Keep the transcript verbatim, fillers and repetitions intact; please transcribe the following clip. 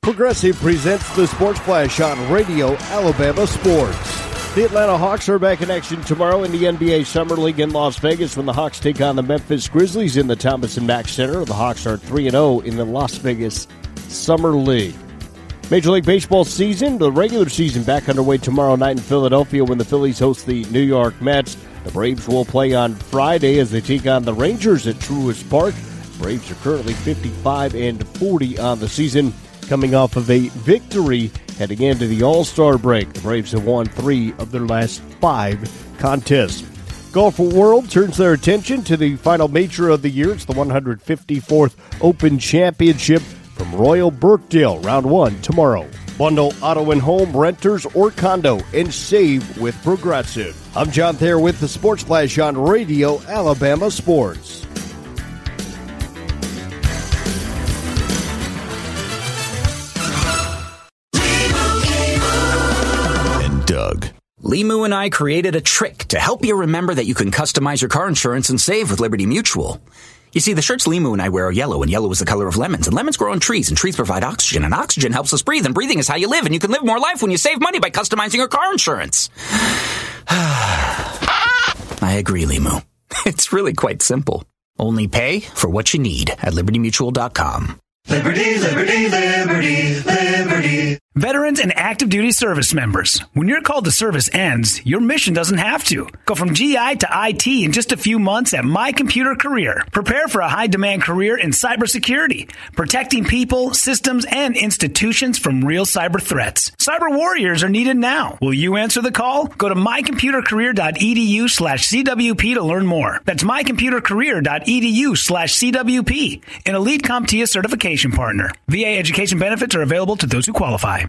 Progressive presents the Sports Flash on Radio Alabama Sports. The Atlanta Hawks are back in action tomorrow in the N B A Summer League in Las Vegas when the Hawks take on the Memphis Grizzlies in the Thomas and Mack Center. The Hawks are three and oh in the Las Vegas Summer League. Major League Baseball season, the regular season back underway tomorrow night in Philadelphia when the Phillies host the New York Mets. The Braves will play on Friday as they take on the Rangers at Truist Park. The Braves are currently fifty-five and forty on the season, coming off of a victory heading into the All-Star break. The Braves have won three of their last five contests. Golf World turns their attention to the final major of the year. It's the one hundred fifty-fourth Open Championship from Royal Birkdale. Round one tomorrow. Bundle auto and home, renters, or condo, and save with Progressive. I'm John Thayer with the Sports Flash on Radio Alabama Sports. Doug. Limu and I created a trick to help you remember that you can customize your car insurance and save with Liberty Mutual. You see, the shirts Limu and I wear are yellow, and yellow is the color of lemons, and lemons grow on trees, and trees provide oxygen, and oxygen helps us breathe, and breathing is how you live, and you can live more life when you save money by customizing your car insurance. I agree, Limu. It's really quite simple. Only pay for what you need at liberty mutual dot com. Liberty, liberty, liberty, liberty. Veterans and active duty service members. When your call to service ends, your mission doesn't have to. Go from G I to I T in just a few months at My Computer Career. Prepare for a high-demand career in cybersecurity, protecting people, systems, and institutions from real cyber threats. Cyber warriors are needed now. Will you answer the call? Go to my computer career dot e d u slash c w p to learn more. That's my computer career dot e d u slash c w p, an Elite CompTIA certification partner. V A education benefits are available to those who qualify.